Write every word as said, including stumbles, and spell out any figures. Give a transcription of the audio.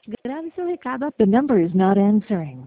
Grabe sa Ricardo, the number is not answering.